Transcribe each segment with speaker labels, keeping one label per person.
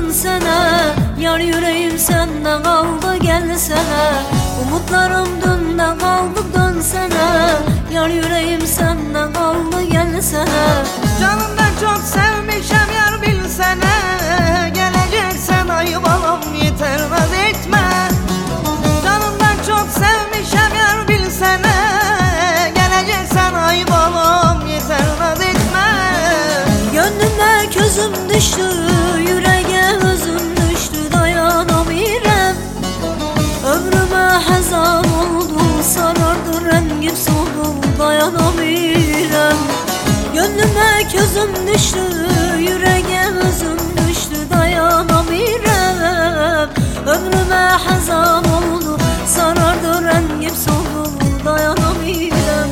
Speaker 1: dönsene, yar yüreğim senden kaldı gelsene. Umutlarım dünden kaldı dönsene, yar yüreğim senden kaldı gelsene.
Speaker 2: Canımdan çok sevmişem yar bilsene, geleceksen ayıp olam yeter naz etme. Canımdan çok sevmişem yar bilsene, geleceksen ayıp olam yeter naz etme.
Speaker 1: Gönlüme közüm düştü, yüreğe özüm düştü, dayanamıyorum. Ömrüme hazan oldu, sarardı rengim soldu, dayanamıyorum. Gönlüme közüm düştü, yüreğe özüm düştü, dayanamıyorum. Ömrüme hazan oldu, sarardı rengim soldu, dayanamıyorum.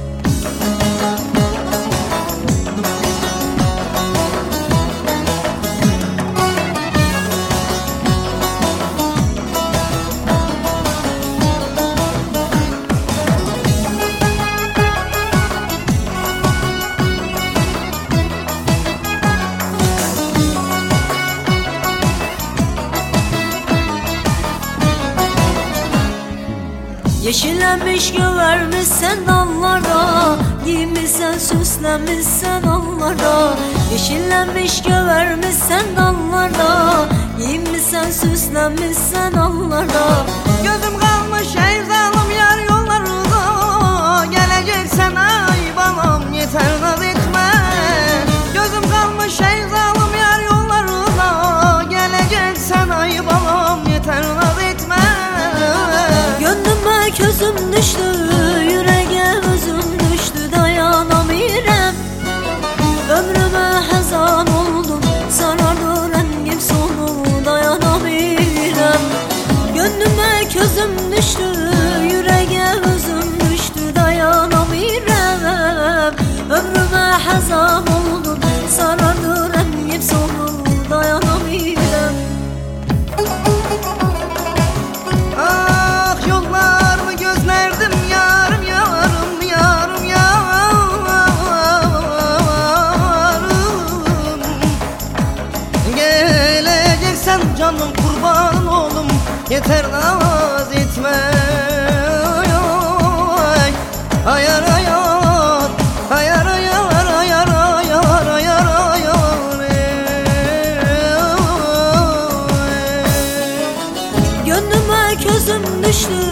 Speaker 1: Yeşillenmiş gövermişsen dallarda, giymişsen süslenmişsen allarda. Yeşillenmiş gövermişsen dallarda, giymişsen süslenmişsen allarda.
Speaker 2: Gözüm kalmış ey zalim yar yollarında, geleceksen ayıp olam yeter naz etme. Gözüm kalmış ey zalim yar yollarında, geleceksen ayıp olam yeter naz etme.
Speaker 1: Gönlüme közüm düştü, yüreğe özüm düştü, dayanamıyorum. Ömrüme hazan oldum, sarardı rengim soldu, dayanamıyorum. Gönlüme közüm düştü, yüreğe özüm düştü, dayanamıyorum. Ömrüme hazan oldum, sarardı rengim soldu, dayanamıyorum.
Speaker 2: Ah yollarını gözlerdim yarım yarım yarım yarım. Geleceksen canım kurban oğlum yeter naz etme. Ayar ayar ayar ayar ayar ayar ayar ayar.
Speaker 1: Gönlüme közüm düştü,